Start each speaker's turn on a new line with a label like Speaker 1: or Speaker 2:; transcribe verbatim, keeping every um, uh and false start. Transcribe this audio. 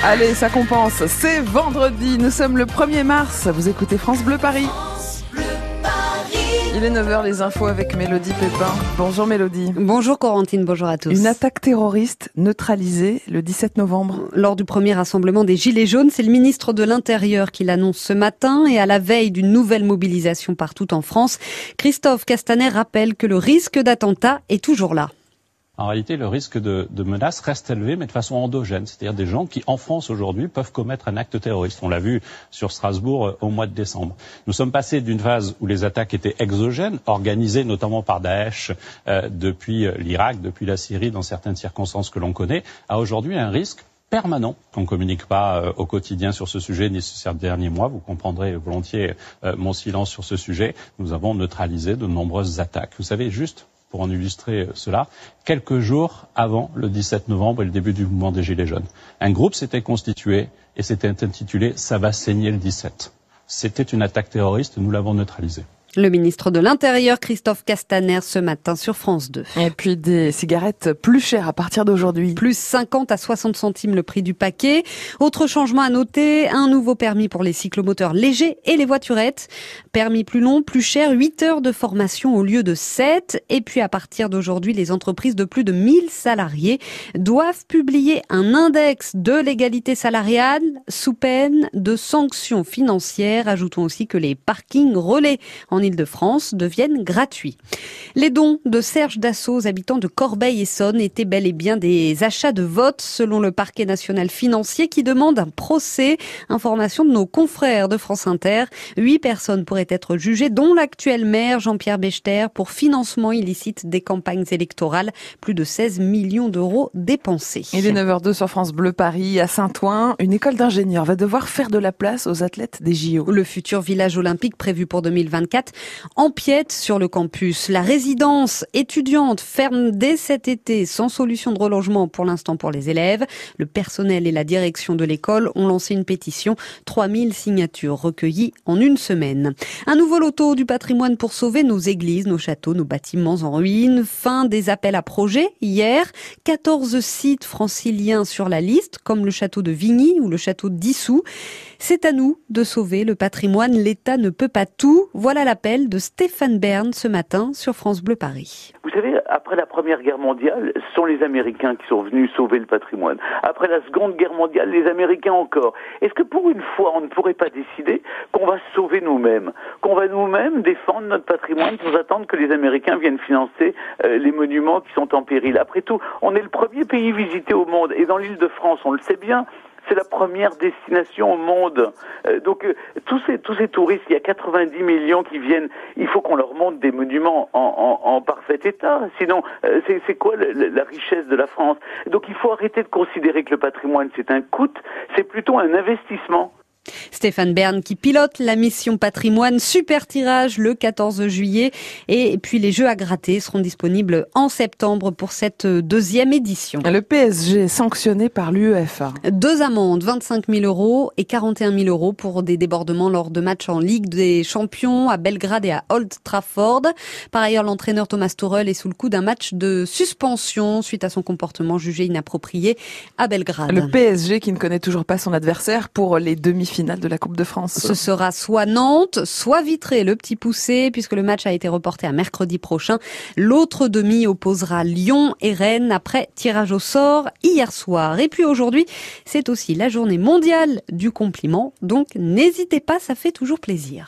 Speaker 1: Allez, ça compense. C'est vendredi. Nous sommes le premier mars. Vous écoutez France Bleu Paris. Il est neuf heures, les infos avec Mélodie Pépin. Bonjour Mélodie.
Speaker 2: Bonjour Corentine, bonjour à tous.
Speaker 1: Une attaque terroriste neutralisée le dix-sept novembre.
Speaker 2: Lors du premier rassemblement des Gilets jaunes, c'est le ministre de l'Intérieur qui l'annonce ce matin et à la veille d'une nouvelle mobilisation partout en France. Christophe Castaner rappelle que le risque d'attentat est toujours là.
Speaker 3: En réalité, le risque de, de menace reste élevé, mais de façon endogène. C'est-à-dire des gens qui, en France aujourd'hui, peuvent commettre un acte terroriste. On l'a vu sur Strasbourg euh, au mois de décembre. Nous sommes passés d'une phase où les attaques étaient exogènes, organisées notamment par Daesh euh, depuis l'Irak, depuis la Syrie, dans certaines circonstances que l'on connaît, à aujourd'hui un risque permanent. On ne communique pas euh, au quotidien sur ce sujet, ni sur ces derniers mois. Vous comprendrez volontiers euh, mon silence sur ce sujet. Nous avons neutralisé de nombreuses attaques. Vous savez, juste pour en illustrer cela, quelques jours avant le dix-sept novembre et le début du mouvement des Gilets jaunes, un groupe s'était constitué et s'était intitulé « Ça va saigner le dix-sept ». C'était une attaque terroriste, nous l'avons neutralisée.
Speaker 2: Le ministre de l'Intérieur, Christophe Castaner, ce matin sur France deux.
Speaker 1: Et puis des cigarettes plus chères à partir d'aujourd'hui.
Speaker 2: Plus cinquante à soixante centimes le prix du paquet. Autre changement à noter, un nouveau permis pour les cyclomoteurs légers et les voiturettes. Permis plus long, plus cher, huit heures de formation au lieu de sept. Et puis à partir d'aujourd'hui, les entreprises de plus de mille salariés doivent publier un index de l'égalité salariale sous peine de sanctions financières. Ajoutons aussi que les parkings relais en Île-de-France deviennent gratuits. Les dons de Serge Dassault aux habitants de Corbeil-Essonnes étaient bel et bien des achats de vote selon le parquet national financier qui demande un procès. Information de nos confrères de France Inter. Huit personnes pourraient être jugées, dont l'actuel maire Jean-Pierre Bechter pour financement illicite des campagnes électorales. Plus de seize millions d'euros dépensés.
Speaker 1: Il est neuf heures deux sur France Bleu Paris. À Saint-Ouen, une école d'ingénieurs va devoir faire de la place aux athlètes des J O.
Speaker 2: Le futur village olympique prévu pour deux mille vingt-quatre empiète sur le campus. La résidence étudiante ferme dès cet été sans solution de relogement pour l'instant pour les élèves. Le personnel et la direction de l'école ont lancé une pétition. trois mille signatures recueillies en une semaine. Un nouveau loto du patrimoine pour sauver nos églises, nos châteaux, nos bâtiments en ruine. Fin des appels à projets hier. quatorze sites franciliens sur la liste, comme le château de Vigny ou le château d'Issou. C'est à nous de sauver le patrimoine. L'État ne peut pas tout. Voilà l'appel de Stéphane Bern ce matin sur France Bleu Paris.
Speaker 4: Vous savez, après la Première Guerre mondiale, ce sont les Américains qui sont venus sauver le patrimoine. Après la Seconde Guerre mondiale, les Américains encore. Est-ce que pour une fois, on ne pourrait pas décider qu'on va sauver nous-mêmes, qu'on va nous-mêmes défendre notre patrimoine sans attendre que les Américains viennent financer euh, les monuments qui sont en péril? Après tout, on est le premier pays visité au monde et dans l'Île-de-France, on le sait bien, c'est la première destination au monde. Euh, donc euh, tous ces tous ces touristes, il y a quatre-vingt-dix millions qui viennent. Il faut qu'on leur montre des monuments en, en, en parfait état. Sinon, euh, c'est, c'est quoi le, la richesse de la France? Donc il faut arrêter de considérer que le patrimoine c'est un coût. C'est plutôt un investissement.
Speaker 2: Stéphane Bern qui pilote la mission patrimoine. Super tirage le quatorze juillet. Et puis les jeux à gratter seront disponibles en septembre pour cette deuxième édition.
Speaker 1: Le P S G sanctionné par l'UEFA.
Speaker 2: Deux amendes, vingt-cinq mille euros et quarante et un mille euros pour des débordements lors de matchs en Ligue des Champions à Belgrade et à Old Trafford. Par ailleurs, l'entraîneur Thomas Tuchel est sous le coup d'un match de suspension suite à son comportement jugé inapproprié à Belgrade.
Speaker 1: Le P S G qui ne connaît toujours pas son adversaire pour les demi-finales de la Coupe de France.
Speaker 2: Ce sera soit Nantes, soit Vitré, le petit poussé, puisque le match a été reporté à mercredi prochain. L'autre demi opposera Lyon et Rennes après tirage au sort hier soir. Et puis aujourd'hui, c'est aussi la journée mondiale du compliment, donc n'hésitez pas, ça fait toujours plaisir.